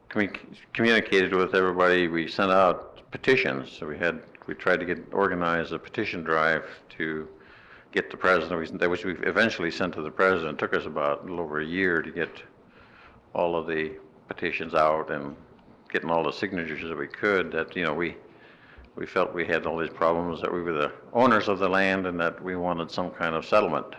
communicated with everybody. We sent out petitions. So we tried to organize a petition drive to get the president, which we eventually sent to the president. It took us about a little over a year to get all of the petitions out and getting all the signatures that we could. That we felt we had all these problems, that we were the owners of the land and that we wanted some kind of settlement.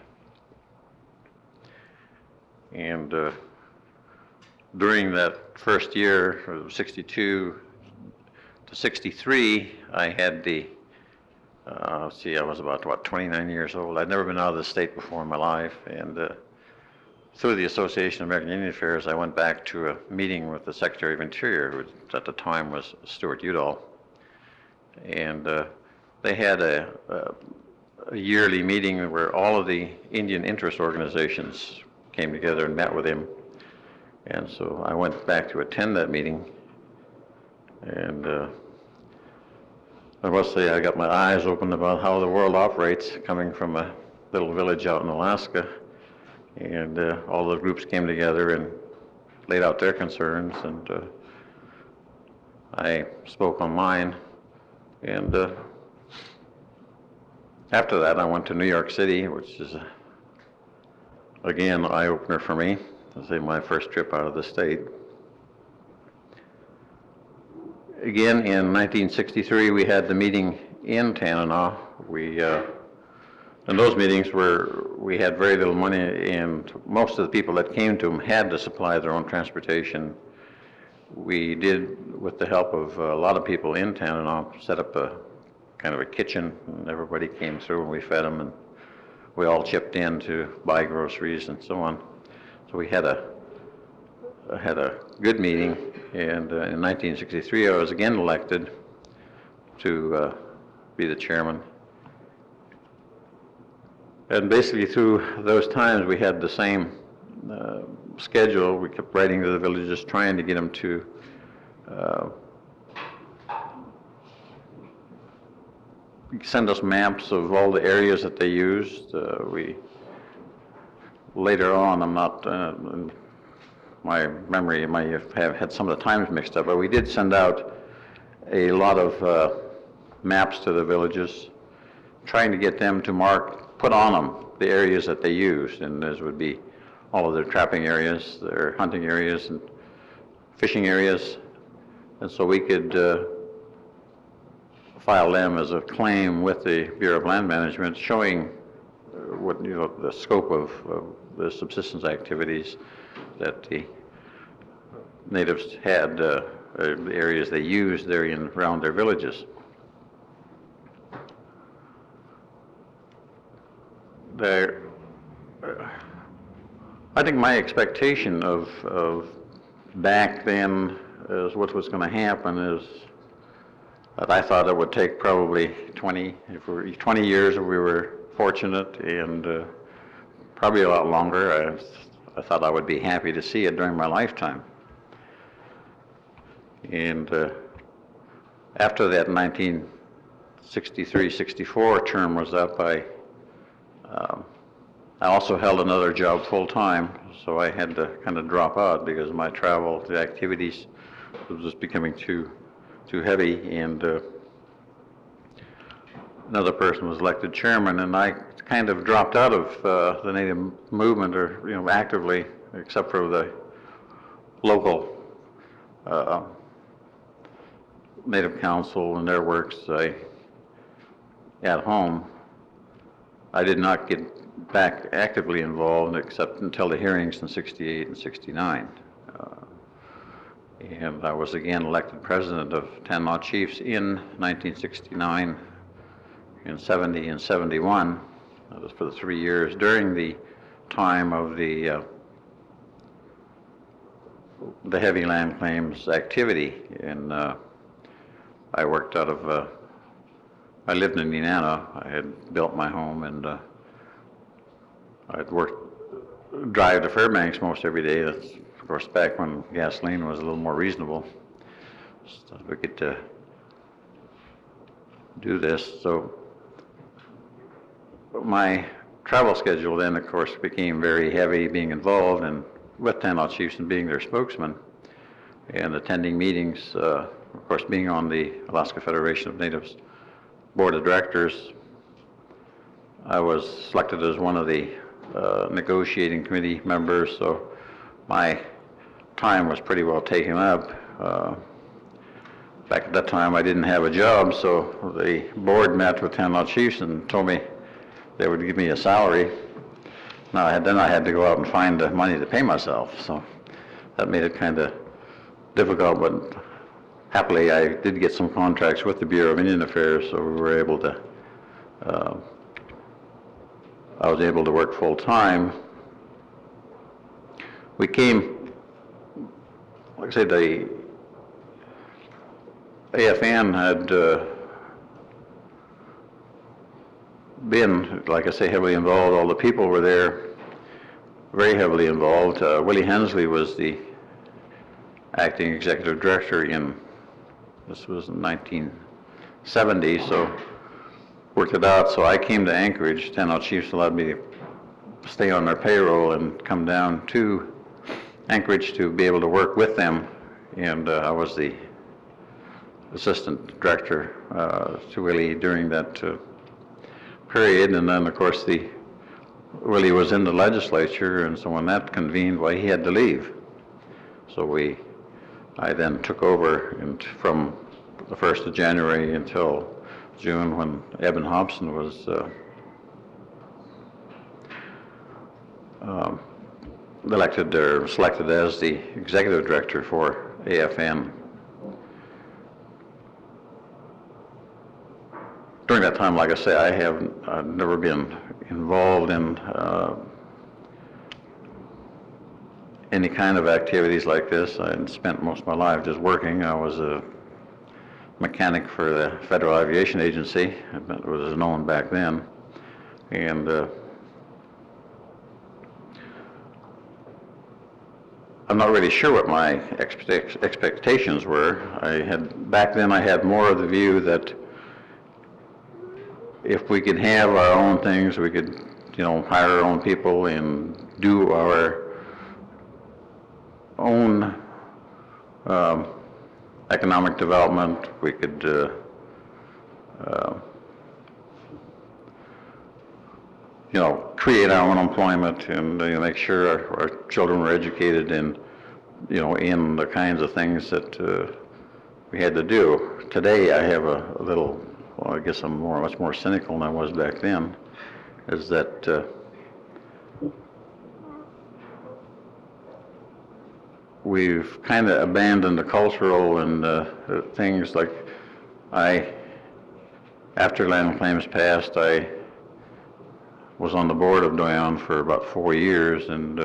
And during that first year, from 62 to 63, I had I was about 29 years old. I'd never been out of the state before in my life, and through the Association of American Indian Affairs, I went back to a meeting with the Secretary of Interior, who at the time was Stuart Udall, and they had a yearly meeting where all of the Indian interest organizations came together and met with him, and so I went back to attend that meeting, and I must say I got my eyes opened about how the world operates, coming from a little village out in Alaska. And all the groups came together and laid out their concerns, and I spoke on mine. And after that, I went to New York City, which is, again, an eye-opener for me. I'll say my first trip out of the state. Again, in 1963, we had the meeting in Tanana. And those meetings we had very little money, and most of the people that came to them had to supply their own transportation. We did, with the help of a lot of people in Tanana, set up a kind of a kitchen, and everybody came through and we fed them, and we all chipped in to buy groceries and so on. So we had a good meeting, and in 1963 I was again elected to be the chairman. And basically through those times we had the same schedule. We kept writing to the villages, trying to get them to send us maps of all the areas that they used. Later on, I'm not, my memory might have had some of the times mixed up, but we did send out a lot of maps to the villages, trying to get them to put on them the areas that they used, and those would be all of their trapping areas, their hunting areas, and fishing areas, and so we could file them as a claim with the Bureau of Land Management, showing what the scope of the subsistence activities that the natives had, the areas they used there around their villages. I think my expectation of back then is what was going to happen is that I thought it would take probably 20 years if we were fortunate, and probably a lot longer. I thought I would be happy to see it during my lifetime. And after that 1963-64 term was up, I also held another job full-time, so I had to kind of drop out because my travel, the activities, was just becoming too heavy, and another person was elected chairman, and I kind of dropped out of the Native movement, or actively, except for the local Native Council and their works at home. I did not get back actively involved except until the hearings in 68 and 69. And I was again elected president of Tanana Chiefs in 1969, in 70 and 71. That was for the 3 years during the time of the heavy land claims activity. And I worked out of, I lived in Nenana. I had built my home, and I'd drive to Fairbanks most every day. That's, of course, back when gasoline was a little more reasonable. So we get to do this. So my travel schedule then, of course, became very heavy, being involved and with Tanana Chiefs and being their spokesman. and attending meetings. Of course, being on the Alaska Federation of Natives Board of Directors, I was selected as one of the negotiating committee members, so my time was pretty well taken up. Back at that time, I didn't have a job, so the board met with Tanana chiefs and told me they would give me a salary. Now, then I had to go out and find the money to pay myself, so that made it kind of difficult, but happily I did get some contracts with the Bureau of Indian Affairs, so we were able to, I was able to work full time. We came, like I said, the AFN had been, like I say, heavily involved. All the people were there, very heavily involved. Willie Hensley was the acting executive director this was in 1970, so worked it out. So I came to Anchorage. Tanana chiefs allowed me to stay on their payroll and come down to Anchorage to be able to work with them. And I was the assistant director to Willie during that period. And then, of course, Willie was in the legislature, and so when that convened, well, he had to leave. So I then took over, and from the 1st of January until June, when Eben Hobson was elected or selected as the executive director for AFN. During that time, like I say, I've never been involved in any kind of activities like this. I had spent most of my life just working. I was a mechanic for the Federal Aviation Agency. It was known back then. And I'm not really sure what my expectations were. Back then I had more of the view that if we could have our own things, we could, hire our own people and do our own economic development. We could create our own employment and make sure our children were educated in the kinds of things that we had to do. Today I have a little, well, I guess I'm much more cynical than I was back then, is that we've kind of abandoned the cultural and things like after land claims passed, I was on the board of Doyon for about 4 years, and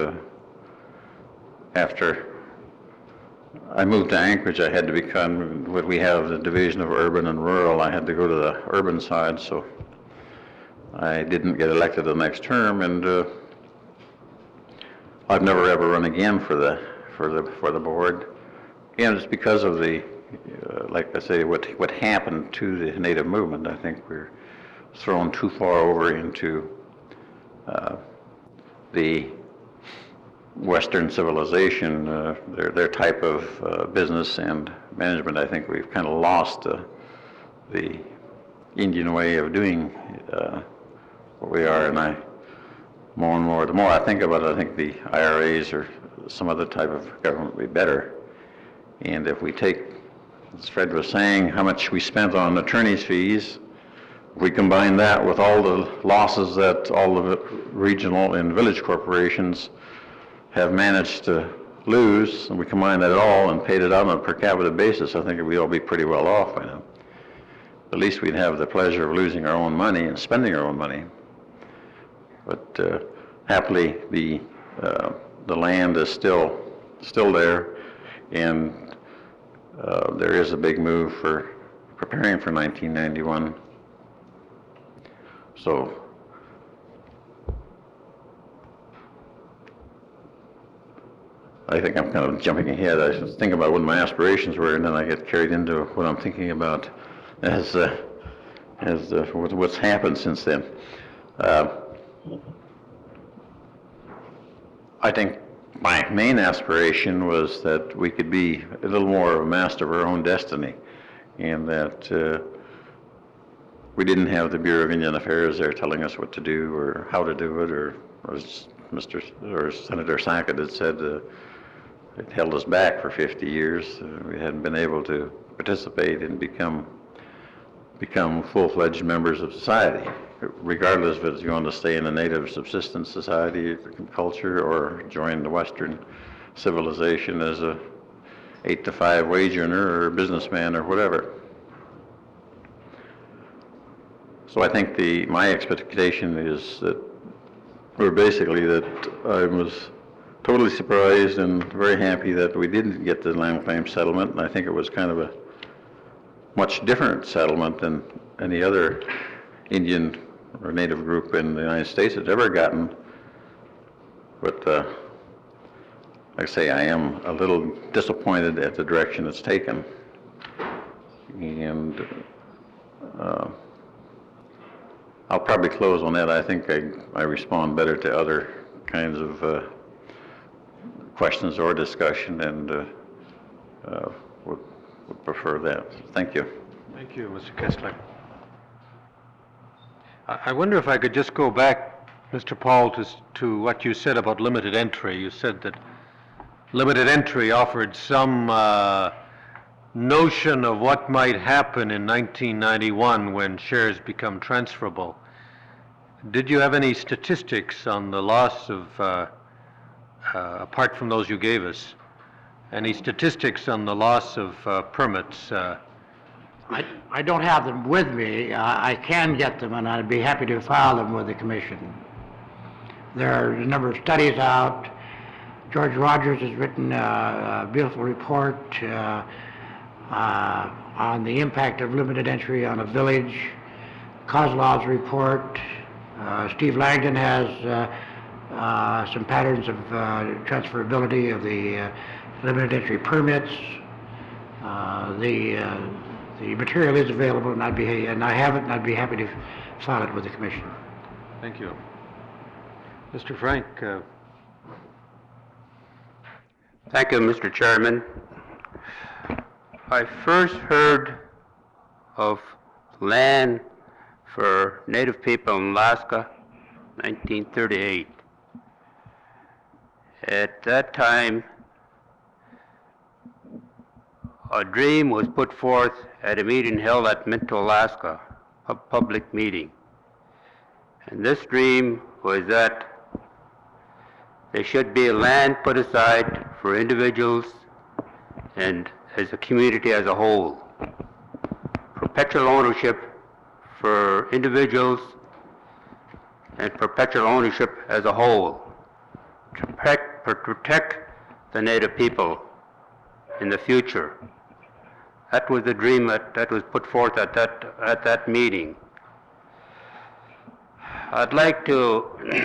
after I moved to Anchorage, I had to become, what we have, the division of urban and rural. I had to go to the urban side, so I didn't get elected the next term, and I've never ever run again for the board. And it's because of like I say, what happened to the Native movement. I think we're thrown too far over into the Western civilization, their type of business and management. I think we've kind of lost the Indian way of doing what we are, and more and more, the more I think about it, I think the IRAs or some other type of government would be better. And if we take, as Fred was saying, how much we spent on attorney's fees, if we combine that with all the losses that all the regional and village corporations have managed to lose, and we combine that all and paid it out on a per capita basis, I think we'd all be pretty well off by now. At least we'd have the pleasure of losing our own money and spending our own money. But happily, the land is still there, and there is a big move for preparing for 1991. So I think I'm kind of jumping ahead. I was thinking about what my aspirations were, and then I get carried into what I'm thinking about as what's happened since then. I think my main aspiration was that we could be a little more of a master of our own destiny, and that we didn't have the Bureau of Indian Affairs there telling us what to do or how to do it, or as Senator Sackett had said, it held us back for 50 years. We hadn't been able to participate and become full-fledged members of society, regardless if it's going to stay in a native subsistence society culture or join the Western civilization as a 8-to-5 wage earner or businessman or whatever. So I think my expectation is that, or basically that I was totally surprised and very happy that we didn't get the land claim settlement, and I think it was kind of a much different settlement than any other Indian or Native group in the United States has ever gotten. But like I say, I am a little disappointed at the direction it's taken. And I'll probably close on that. I think I respond better to other kinds of questions or discussion, and would prefer that. Thank you. Thank you, Mr. Kessler. I wonder if I could just go back, Mr. Paul, to what you said about limited entry. You said that limited entry offered some notion of what might happen in 1991 when shares become transferable. Did you have any statistics on the loss of, apart from those you gave us, any statistics on the loss of permits? I don't have them with me. I can get them, and I'd be happy to file them with the commission. There are a number of studies out. George Rogers has written a beautiful report on the impact of limited entry on a village. Kozlov's report. Steve Langdon has some patterns of transferability of the limited entry permits. The material is available, and I have it, and I'd be happy to file it with the commission. Thank you. Mr. Frank. Thank you, Mr. Chairman. I first heard of land for Native people in Alaska, 1938. At that time, a dream was put forth at a meeting held at Minto, Alaska, a public meeting. And this dream was that there should be land put aside for individuals and as a community as a whole. Perpetual ownership for individuals and perpetual ownership as a whole to protect the Native people in the future. That was the dream that was put forth at that meeting. I'd like to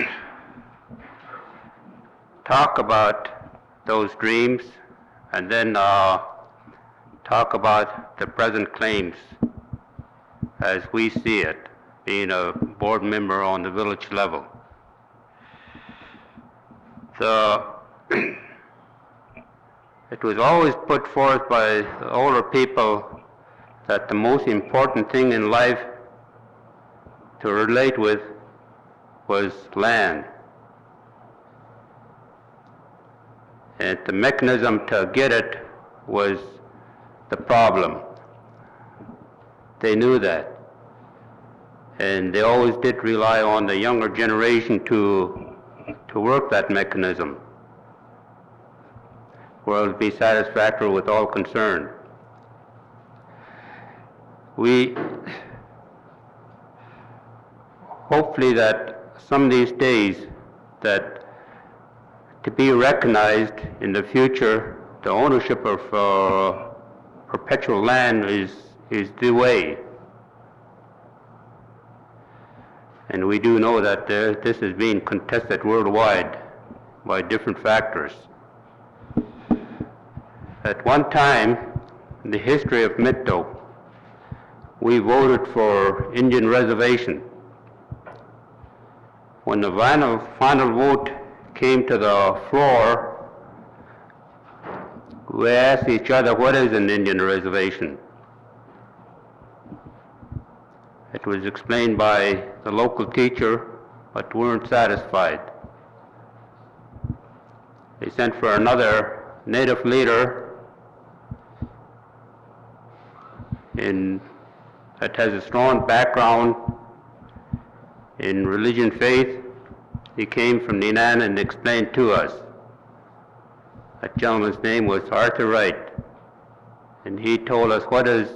talk about those dreams and then talk about the present claims as we see it, being a board member on the village level. It was always put forth by the older people that the most important thing in life to relate with was land. And the mechanism to get it was the problem. They knew that. And they always did rely on the younger generation to work that mechanism, where it would be satisfactory with all concerned. We hopefully that some of these days that to be recognized in the future, the ownership of perpetual land is the way. And we do know that this is being contested worldwide by different factors. At one time, in the history of Minto, we voted for Indian reservation. When the final vote came to the floor, we asked each other, what is an Indian reservation? It was explained by the local teacher, but weren't satisfied. They sent for another native leader that has a strong background in religion faith. He came from Ninan and explained to us. That gentleman's name was Arthur Wright, and he told us what is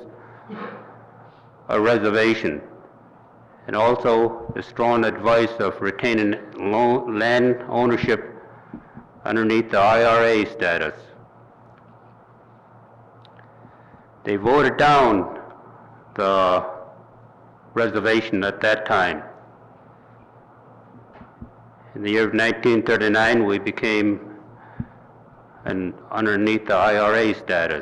a reservation, and also the strong advice of retaining land ownership underneath the IRA status. They voted down the reservation at that time. In the year of 1939, we became underneath the IRA status.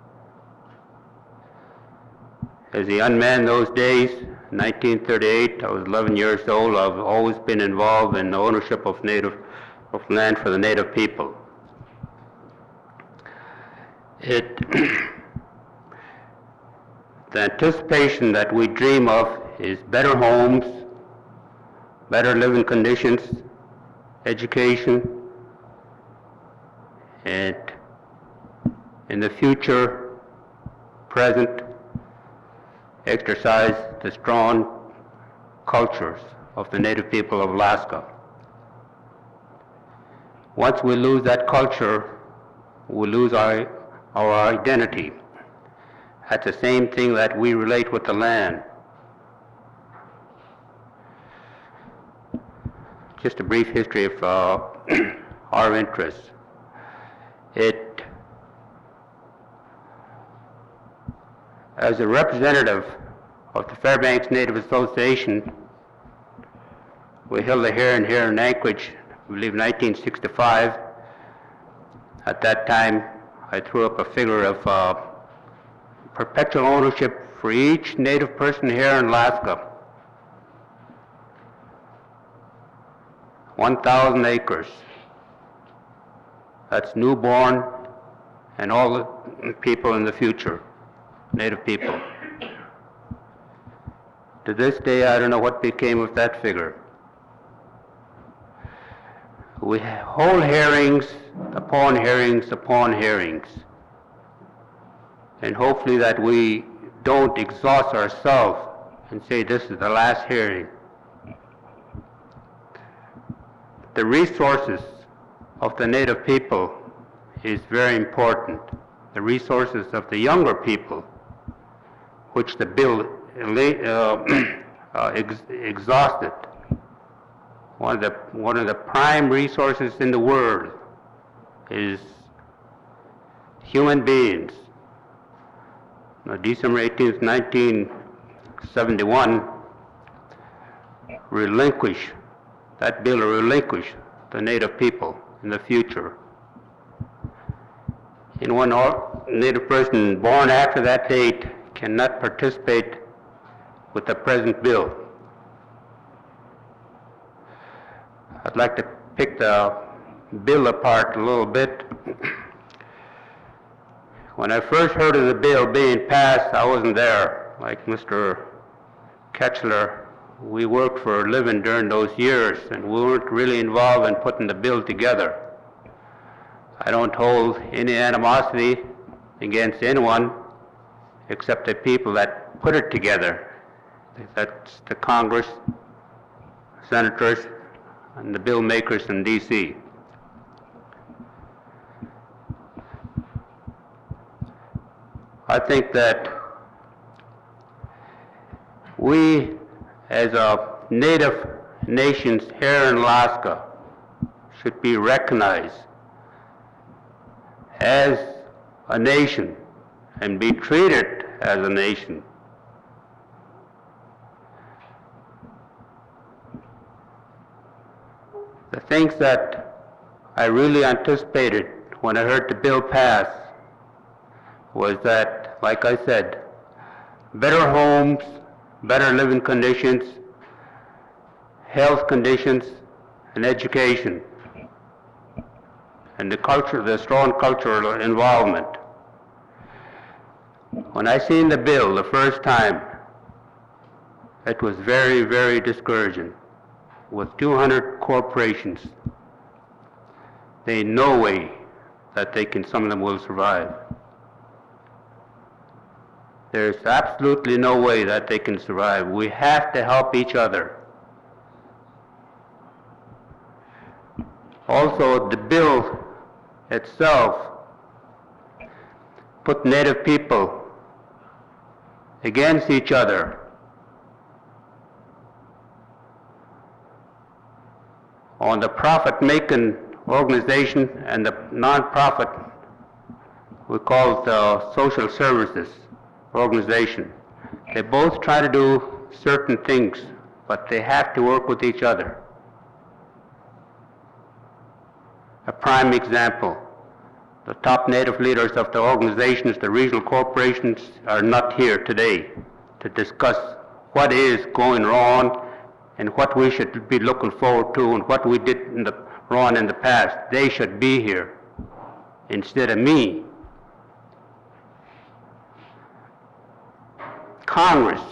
As a young man those days, 1938, I was 11 years old. I've always been involved in the ownership of land for the native people. The anticipation that we dream of is better homes, better living conditions, education, and in the future, present, exercise the strong cultures of the native people of Alaska. Once we lose that culture, we lose our identity. That's the same thing that we relate with the land. Just a brief history of our interests. As a representative of the Fairbanks Native Association, we held a hearing here in Anchorage, I believe 1965. At that time, I threw up a figure of perpetual ownership for each native person here in Alaska. 1,000 acres. That's newborn and all the people in the future, native people. To this day, I don't know what became of that figure. We hold hearings upon hearings upon hearings, and hopefully that we don't exhaust ourselves and say this is the last hearing. The resources of the native people is very important. The resources of the younger people, which the bill exhausted. One of the prime resources in the world is human beings. Now, December 18th, 1971, that bill relinquish the native people in the future. And one native person born after that date cannot participate with the present bill. I'd like to pick the bill apart a little bit. When I first heard of the bill being passed, I wasn't there. Like Mr. Ketchler, we worked for a living during those years, and we weren't really involved in putting the bill together. I don't hold any animosity against anyone except the people that put it together. That's the Congress, senators, and the bill makers in D.C. I think that we, as a native nations here in Alaska, should be recognized as a nation and be treated as a nation. The things that I really anticipated when I heard the bill pass was that, like I said, better homes, better living conditions, health conditions, and education. and the strong cultural involvement. When I seen the bill the first time, it was very, very discouraging. With 200 corporations, there ain't no way that some of them will survive. There's absolutely no way that they can survive. We have to help each other. Also, the bill itself put Native people against each other. On the profit-making organization and the non-profit, we call it the social services organization. They both try to do certain things, but they have to work with each other. A prime example, the top Native leaders of the organizations, the regional corporations, are not here today to discuss what is going wrong and what we should be looking forward to and what we did wrong in the past. They should be here instead of me. Congress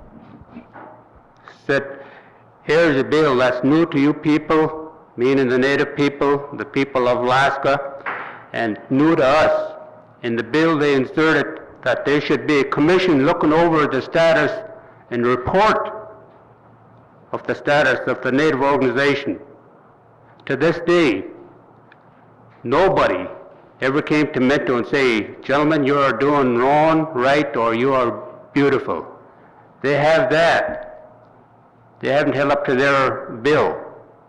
said, here's a bill that's new to you people, meaning the Native people, the people of Alaska, and new to us. In the bill they inserted that there should be a commission looking over the status and report of the status of the Native organization. To this day, nobody ever came to Minto and say, gentlemen, you are doing wrong, right, or you are beautiful. They have that. They haven't held up to their bill.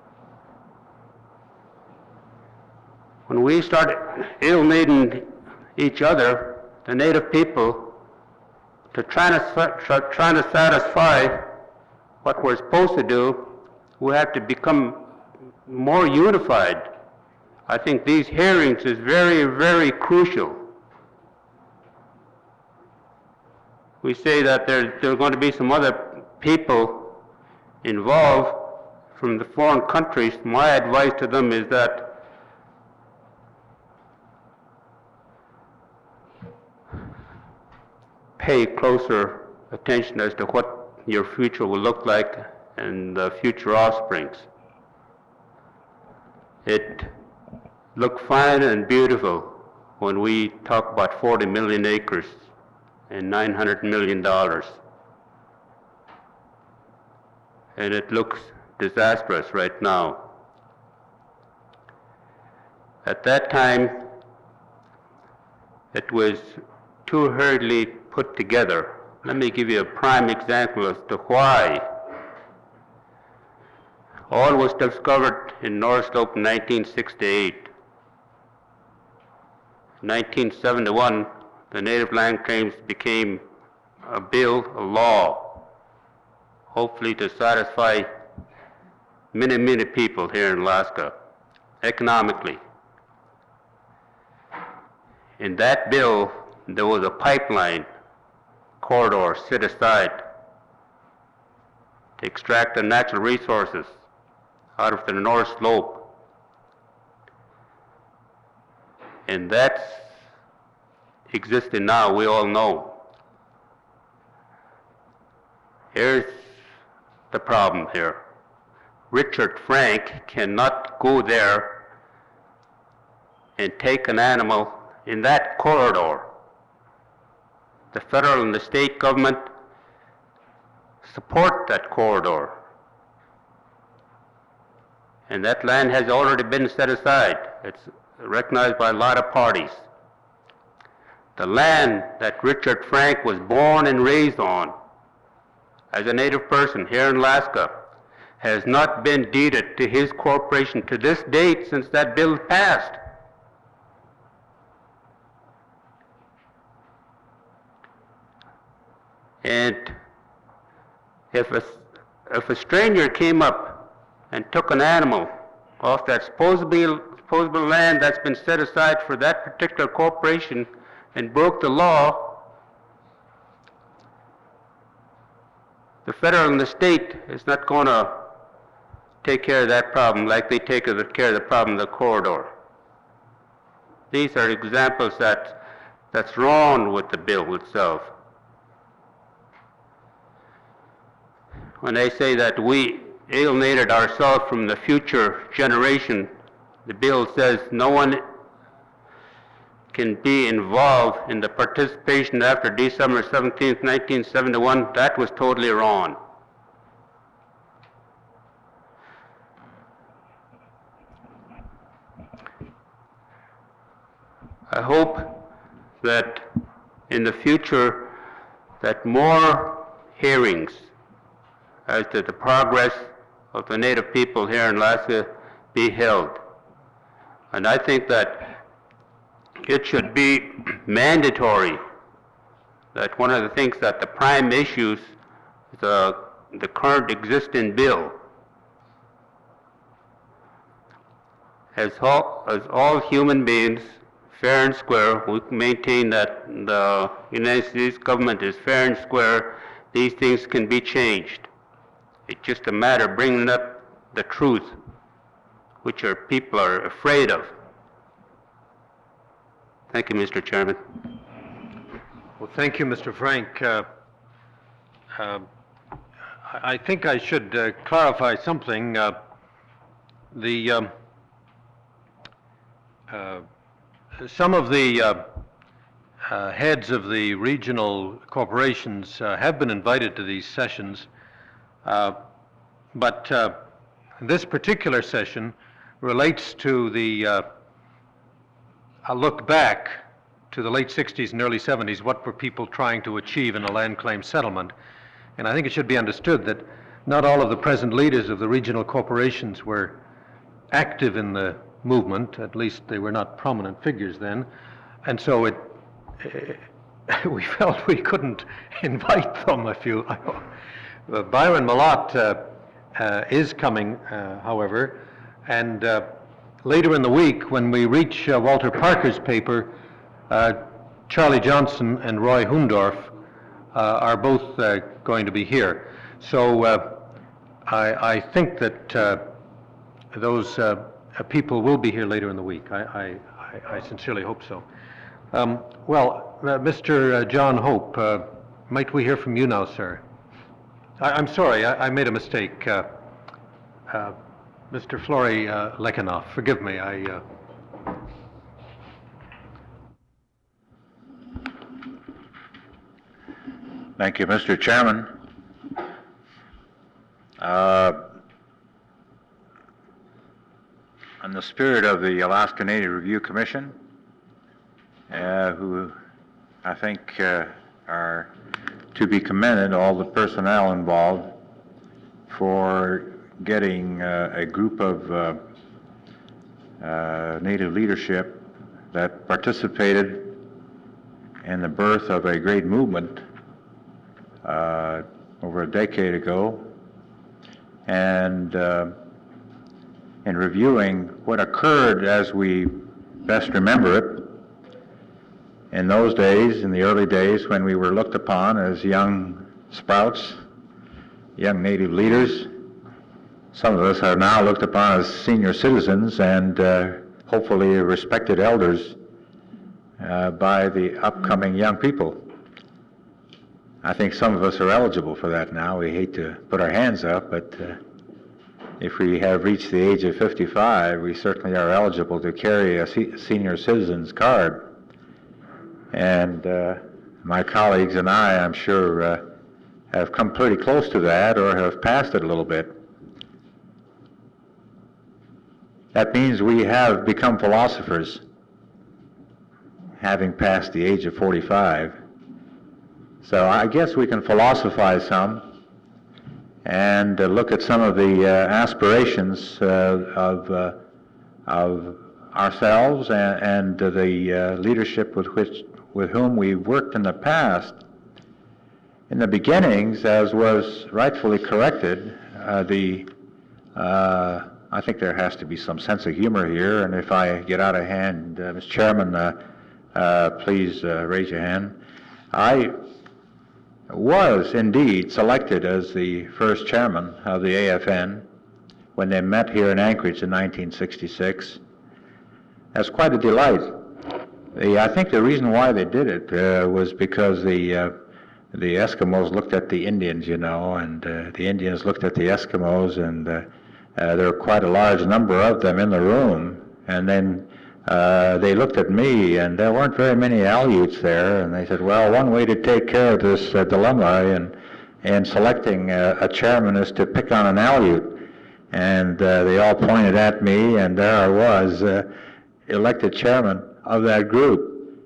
When we started alienating each other, the Native people, trying to satisfy what we're supposed to do, we have to become more unified. I think these hearings is very, very crucial. We say that there are going to be some other people involved from the foreign countries. My advice to them is that pay closer attention as to what your future will look like and the future offsprings. It looked fine and beautiful when we talk about 40 million acres and $900 million. And it looks disastrous right now. At that time, it was too hurriedly put together. Let me give you a prime example as to why. Oil was discovered in North Slope in 1968. In 1971, the Native Land Claims became a bill, a law, hopefully to satisfy many, many people here in Alaska, economically. In that bill, there was a pipeline corridor set aside to extract the natural resources out of the North Slope. And that's existing now, we all know. Here's the problem here. Richard Frank cannot go there and take an animal in that corridor. The federal and the state government support that corridor. And that land has already been set aside. It's recognized by a lot of parties. The land that Richard Frank was born and raised on as a Native person here in Alaska has not been deeded to his corporation to this date since that bill passed. And if a stranger came up and took an animal off that supposable land that's been set aside for that particular corporation and broke the law, the federal and the state is not going to take care of that problem like they take care of the problem of the corridor. these are examples that's wrong with the bill itself. When they say that we alienated ourselves from the future generation, the bill says no one can be involved in the participation after December 17th, 1971. That was totally wrong. I hope that in the future that more hearings as to the progress of the Native people here in Alaska be held. And I think that it should be mandatory that one of the things that the prime issues the current existing bill as all human beings fair and square, we maintain that the United States government is fair and square, these things can be changed. It's just a matter of bringing up the truth, which our people are afraid of. Thank you, Mr. Chairman. Well, thank you, Mr. Frank. I think I should clarify something. Some of the heads of the regional corporations have been invited to these sessions, but this particular session relates to a look back to the late 60s and early 70s. What were people trying to achieve in a land claim settlement? And I think it should be understood that not all of the present leaders of the regional corporations were active in the movement, at least they were not prominent figures then, and so we felt we couldn't invite them. Byron Malott is coming, however, and later in the week when we reach Walter Parker's paper, Charlie Johnson and Roy Hundorf are both going to be here. So I think that those people will be here later in the week. I sincerely hope so. Mr. John Hope, might we hear from you now, sir? I'm sorry, I made a mistake. Mr. Flory Lekanoff, forgive me. Thank you, Mr. Chairman. In the spirit of the Alaska Native Review Commission, who I think are to be commended, all the personnel involved, for getting a group of Native leadership that participated in the birth of a great movement over a decade ago, and in reviewing what occurred as we best remember it in those days, in the early days when we were looked upon as young sprouts, young Native leaders. Some of us are now looked upon as senior citizens and hopefully respected elders by the upcoming young people. I think some of us are eligible for that now. We hate to put our hands up, but if we have reached the age of 55, we certainly are eligible to carry a senior citizen's card. And my colleagues and I'm sure, have come pretty close to that or have passed it a little bit. That means we have become philosophers, having passed the age of 45. So I guess we can philosophize some and look at some of the aspirations of ourselves and the leadership with whom we've worked in the past. In the beginnings, as was rightfully corrected, I think there has to be some sense of humor here, and if I get out of hand, Mr. Chairman, please raise your hand. I was indeed selected as the first chairman of the AFN when they met here in Anchorage in 1966. That's quite a delight. I think the reason why they did it was because the Eskimos looked at the Indians, you know, and the Indians looked at the Eskimos, and there were quite a large number of them in the room. And then they looked at me, and there weren't very many Aleuts there, and they said, well, one way to take care of this dilemma in selecting a chairman is to pick on an Aleut. And they all pointed at me, and there I was, elected chairman of that group.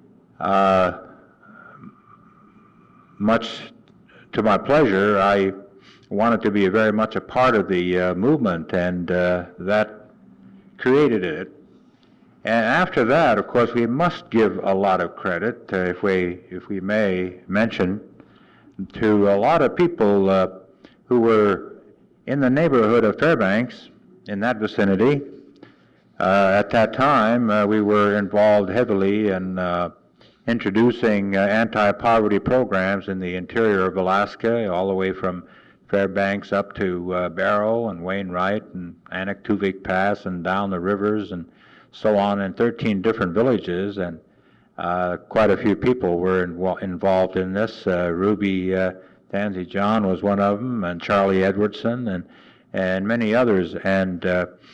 Much to my pleasure, I wanted to be very much a part of the movement, and that created it. And after that, of course, we must give a lot of credit, if we may mention, to a lot of people who were in the neighborhood of Fairbanks, in that vicinity. At that time, we were involved heavily in introducing anti-poverty programs in the interior of Alaska, all the way from Fairbanks up to Barrow and Wainwright and Anaktuvik Pass and down the rivers and so on in 13 different villages, and quite a few people were involved in this. Ruby Tansey John was one of them, and Charlie Edwardson, and many others. And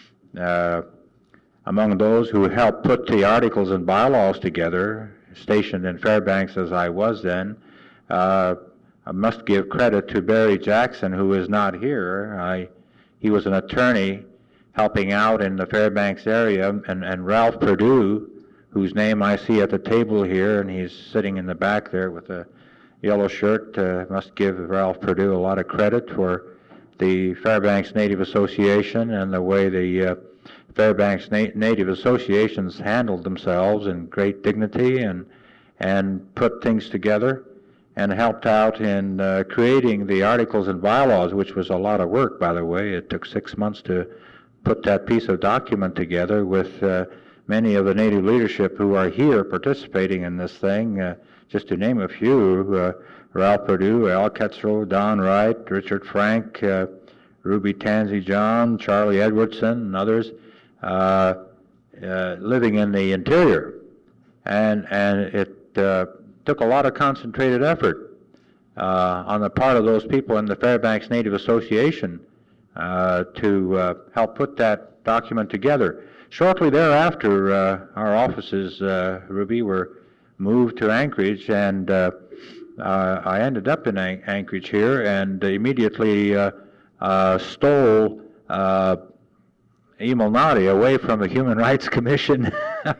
among those who helped put the articles and bylaws together, stationed in Fairbanks as I was then, I must give credit to Barry Jackson, who is not here. He was an attorney helping out in the Fairbanks area, and Ralph Perdue, whose name I see at the table here, and he's sitting in the back there with a yellow shirt. Must give Ralph Perdue a lot of credit for the Fairbanks Native Association and the way the Fairbanks Native Associations handled themselves in great dignity and put things together and helped out in creating the articles and bylaws, which was a lot of work, by the way. It took 6 months to put that piece of document together with many of the Native leadership who are here participating in this thing. Just to name a few, Ralph Perdue, Al Ketzrow, Don Wright, Richard Frank, Ruby Tansey John, Charlie Edwardson, and others living in the interior. And it took a lot of concentrated effort on the part of those people in the Fairbanks Native Association to help put that document together. Shortly thereafter, our offices, Ruby, were moved to Anchorage, and I ended up in Anchorage here, and immediately stole Emil Noddy away from the Human Rights Commission.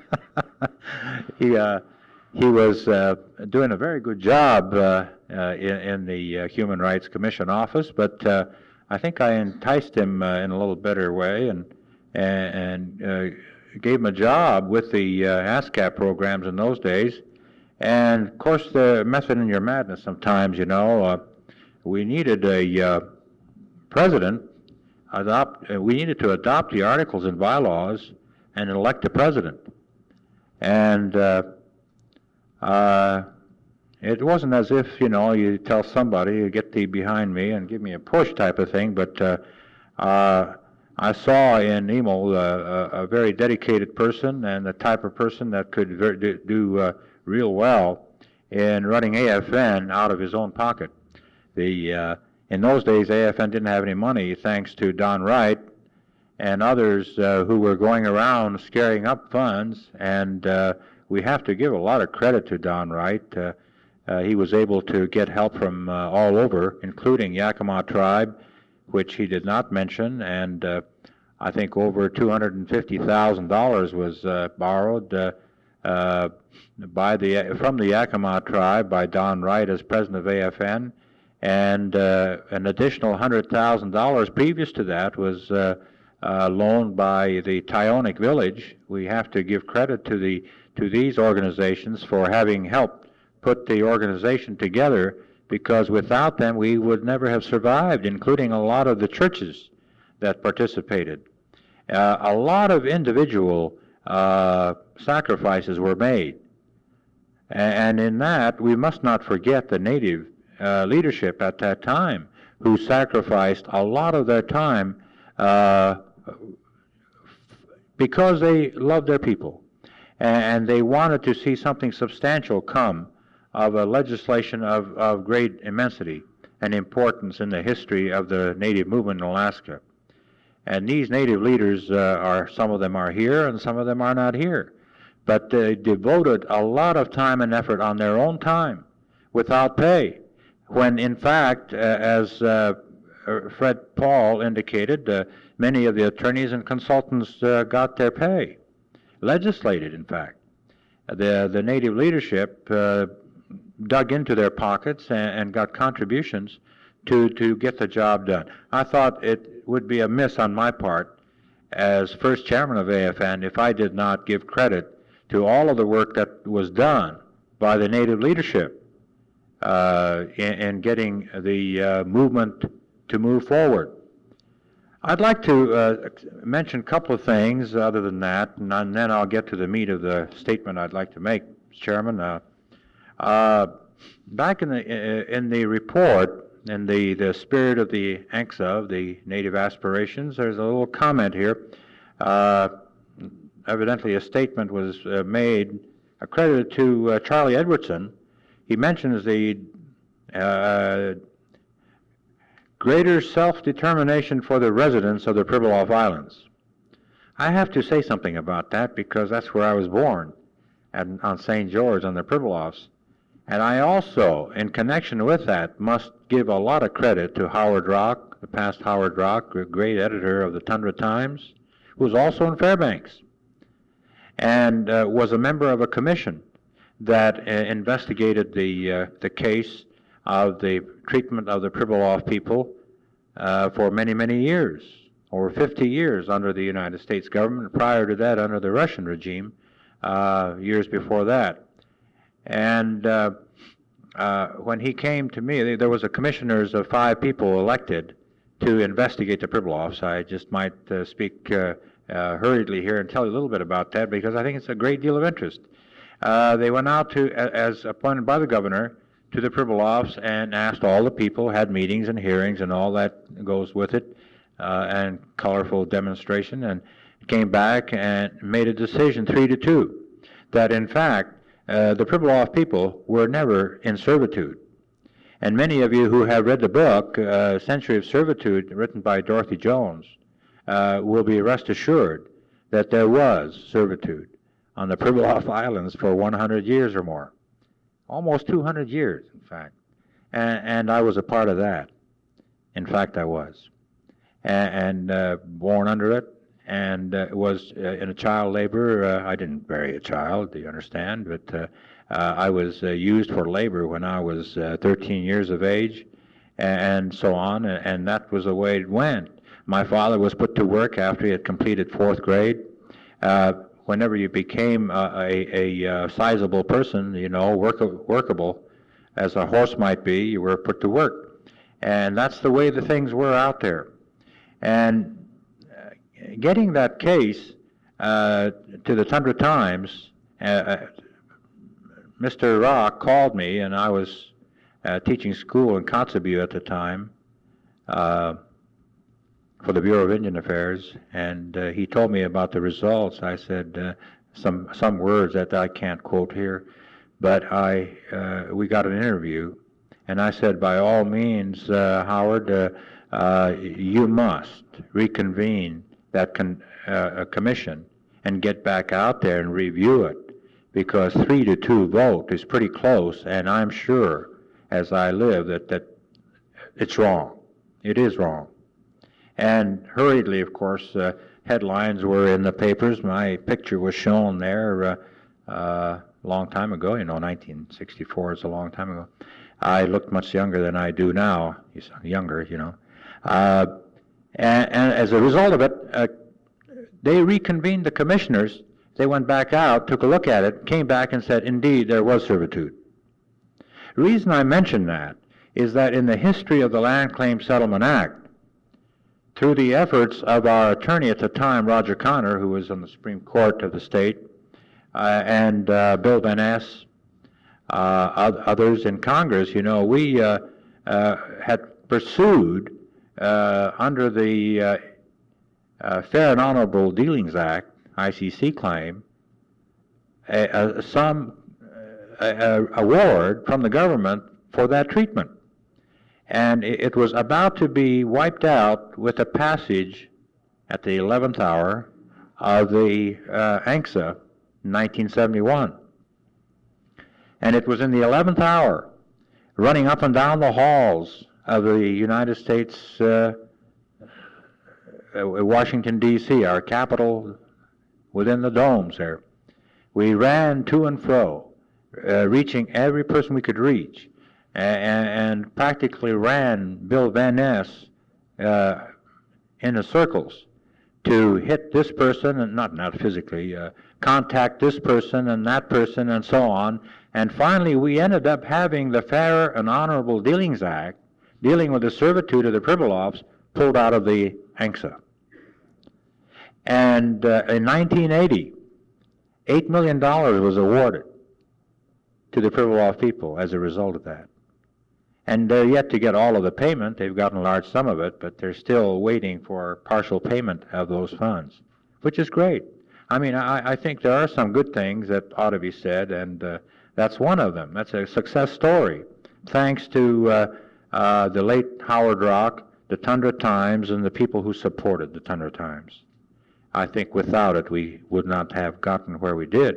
He was doing a very good job in the Human Rights Commission office, but I think I enticed him in a little better way, and gave him a job with the ASCAP programs in those days. And of course, the method in your madness sometimes, you know, we needed a president, we needed to adopt the articles and bylaws and elect a president. And it wasn't as if, you know, you tell somebody, you get thee behind me and give me a push type of thing, but I saw in Emil a very dedicated person, and the type of person that could do real well in running AFN out of his own pocket. In those days, AFN didn't have any money, thanks to Don Wright and others who were going around scaring up funds, and we have to give a lot of credit to Don Wright. He was able to get help from all over, including Yakima Tribe, which he did not mention, and I think over $250,000 was borrowed from the Yakima Tribe by Don Wright as president of AFN, and an additional $100,000 previous to that was loaned by the Tyonek Village. We have to give credit to these organizations for having helped put the organization together, because without them we would never have survived, including a lot of the churches that participated. A lot of individual sacrifices were made, and in that we must not forget the Native leadership at that time, who sacrificed a lot of their time because they loved their people. and they wanted to see something substantial come of a legislation of great immensity and importance in the history of the Native movement in Alaska. And these Native leaders some of them are here and some of them are not here. But they devoted a lot of time and effort on their own time without pay, when in fact, as Fred Paul indicated, many of the attorneys and consultants got their pay, legislated in fact. The Native leadership dug into their pockets and got contributions to get the job done. I thought it would be amiss on my part as first chairman of AFN if I did not give credit to all of the work that was done by the Native leadership in getting the movement to move forward. I'd like to mention a couple of things other than that, and then I'll get to the meat of the statement I'd like to make, Chairman. Back in the report, in the spirit of the ANCSA, of the Native Aspirations, there's a little comment here. Evidently a statement was made accredited to Charlie Edwardson. He mentions the greater self-determination for the residents of the Pribilof Islands. I have to say something about that because that's where I was born, on St. George on the Pribilofs. And I also, in connection with that, must give a lot of credit to Howard Rock, the past Howard Rock, a great editor of the Tundra Times, who was also in Fairbanks, and was a member of a commission that investigated the case of the treatment of the Pribilof people for many, many years, over 50 years under the United States government, prior to that under the Russian regime, years before that. And when he came to me, there was a commissioners of 5 people elected to investigate the Pribilofs. I just might speak hurriedly here and tell you a little bit about that because I think it's a great deal of interest. They went out to, as appointed by the governor, to the Pribilofs and asked all the people, had meetings and hearings and all that goes with it, and colorful demonstration, and came back and made a decision 3-2 that in fact the Pribilof people were never in servitude. And many of you who have read the book, Century of Servitude, written by Dorothy Jones, will be rest assured that there was servitude on the Pribilof Islands for 100 years or more. Almost 200 years, in fact. And I was a part of that. In fact, I was. And born under it, and was in a child labor. I didn't bury a child, do you understand? But I was used for labor when I was 13 years of age, and so on, and that was the way it went. My father was put to work after he had completed 4th grade. Whenever you became a sizable person, you know, workable, as a horse might be, you were put to work. And that's the way the things were out there. And getting that case to the Tundra Times, Mr. Rock called me, and I was teaching school in Kotzebue at the time for the Bureau of Indian Affairs, and he told me about the results. I said some words that I can't quote here, but we got an interview, and I said, by all means, Howard, you must reconvene that commission and get back out there and review it, because 3-2 vote is pretty close, and I'm sure, as I live, that it's wrong. It is wrong. And hurriedly, of course, headlines were in the papers. My picture was shown there a long time ago. You know, 1964 is a long time ago. I looked much younger than I do now. He's younger, you know. And as a result of it, they reconvened the commissioners. They went back out, took a look at it, came back and said, indeed, there was servitude. The reason I mention that is that in the history of the Land Claim Settlement Act, through the efforts of our attorney at the time, Roger Connor, who was on the Supreme Court of the state, and Bill Van Ness, others in Congress, you know, we had pursued under the Fair and Honorable Dealings Act, ICC claim, some award from the government for that treatment. And it was about to be wiped out with the passage at the 11th hour of the ANCSA in 1971. And it was in the 11th hour, running up and down the halls of the United States, Washington, D.C., our capital, within the domes there. We ran to and fro, reaching every person we could reach, and practically ran Bill Van Ness into circles to hit this person, and not physically, contact this person and that person and so on. And finally, we ended up having the Fair and Honorable Dealings Act, dealing with the servitude of the Pribilofs, pulled out of the ANCSA. And in 1980, $8 million was awarded to the Pribilof people as a result of that. And they're yet to get all of the payment. They've gotten a large sum of it, but they're still waiting for partial payment of those funds, which is great. I mean, I think there are some good things that ought to be said, and that's one of them. That's a success story, thanks to the late Howard Rock, the Tundra Times, and the people who supported the Tundra Times. I think without it, we would not have gotten where we did.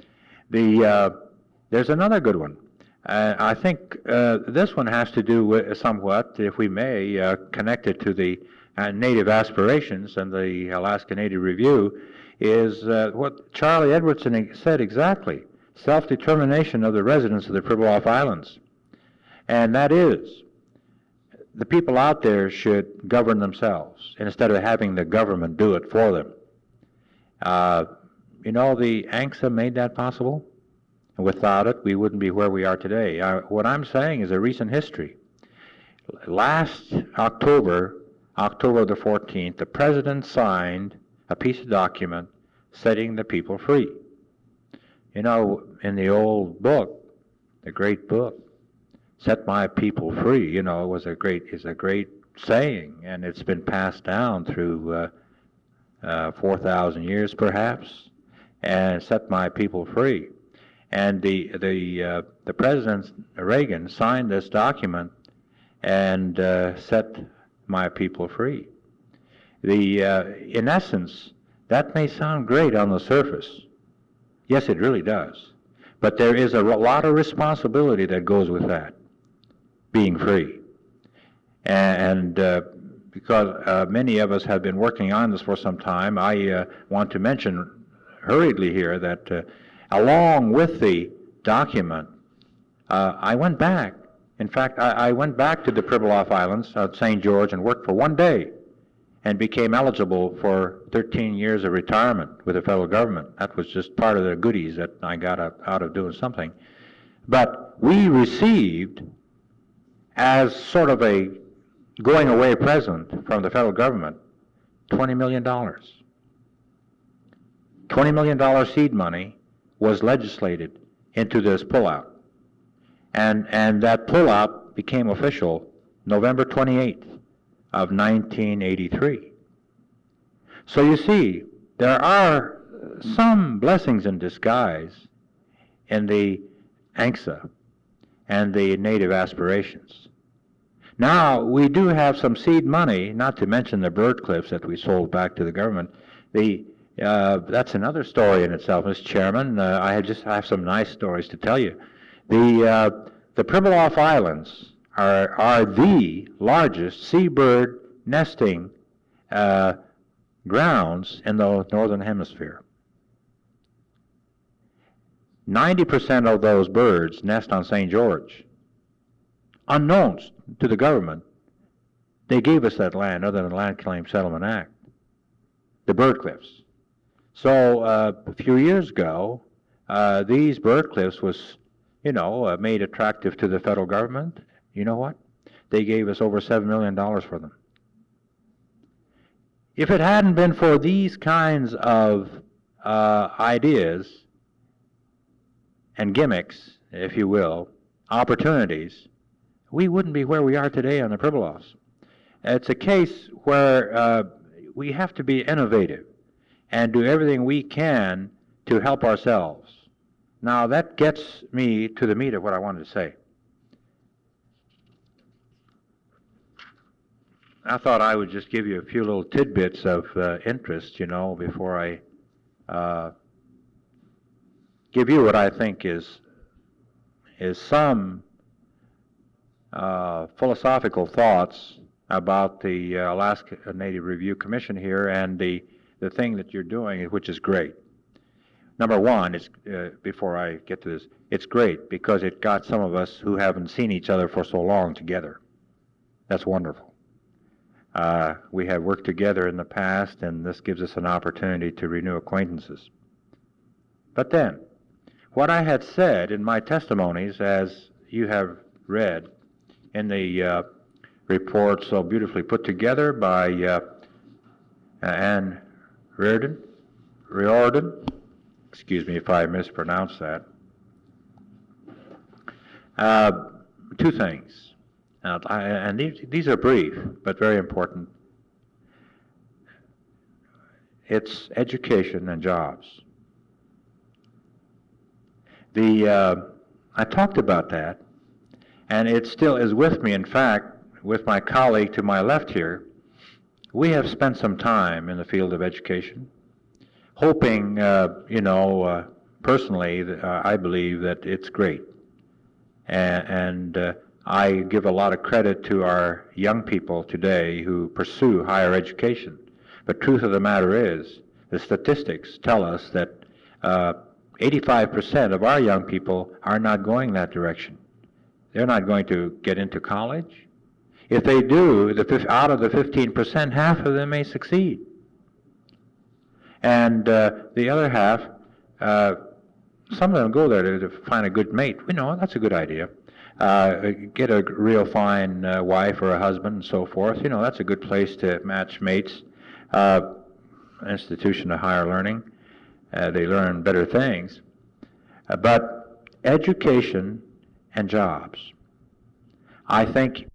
There's another good one. I think this one has to do with somewhat, if we may, connected to the Native Aspirations and the Alaska Native Review, is what Charlie Edwardson said exactly, self-determination of the residents of the Pribilof Islands. And that is, the people out there should govern themselves instead of having the government do it for them. You know, the ANCSA made that possible. Without it, we wouldn't be where we are today. What I'm saying is a recent history. Last October, October the 14th, the President signed a piece of document setting the people free. You know, in the old book, the great book, Set My People Free, you know, is a great saying, and it's been passed down through 4,000 years perhaps, and set my people free. And the President Reagan signed this document and set my people free. In essence, that may sound great on the surface. Yes, it really does. But there is a lot of responsibility that goes with that, being free. And because many of us have been working on this for some time, I want to mention hurriedly here that along with the document, I went back. In fact, I went back to the Pribilof Islands, St. George, and worked for one day and became eligible for 13 years of retirement with the federal government. That was just part of the goodies that I got out of doing something. But we received, as sort of a going away present from the federal government, $20 million. $20 million seed money was legislated into this pullout. And that pullout became official November 28th of 1983. So you see, there are some blessings in disguise in the ANCSA and the Native Aspirations. Now, we do have some seed money, not to mention the bird cliffs that we sold back to the government. That's another story in itself, Mr. Chairman. I have some nice stories to tell you. The Pribilof Islands are the largest seabird nesting grounds in the Northern Hemisphere. 90% of those birds nest on St. George. Unknown to the government, they gave us that land under the Land Claim Settlement Act, the bird cliffs. So a few years ago, these bird cliffs was, made attractive to the federal government. You know what? They gave us over $7 million for them. If it hadn't been for these kinds of ideas and gimmicks, if you will, opportunities, we wouldn't be where we are today on the Pribilofs. It's a case where we have to be innovative and do everything we can to help ourselves Now that gets me to the meat of what I wanted to say. I thought I would just give you a few little tidbits of interest, before I give you what I think is some philosophical thoughts about the Alaska Native Review Commission here and the thing that you're doing, which is great. Number one, before I get to this, it's great because it got some of us who haven't seen each other for so long together. That's wonderful. We have worked together in the past, and this gives us an opportunity to renew acquaintances. But then, what I had said in my testimonies, as you have read in the report so beautifully put together by Anne Riordan, excuse me if I mispronounce that, two things. And these are brief, but very important. It's education and jobs. I talked about that, and it still is with me. In fact, with my colleague to my left here, we have spent some time in the field of education, hoping, personally, I believe that it's great. And I give a lot of credit to our young people today who pursue higher education. But truth of the matter is, the statistics tell us that 85% of our young people are not going that direction. They're not going to get into college. If they do, out of the 15%, half of them may succeed. And the other half, some of them go there to find a good mate. We know that's a good idea. Get a real fine wife or a husband and so forth. That's a good place to match mates. Institution of higher learning. They learn better things. But education and jobs. I think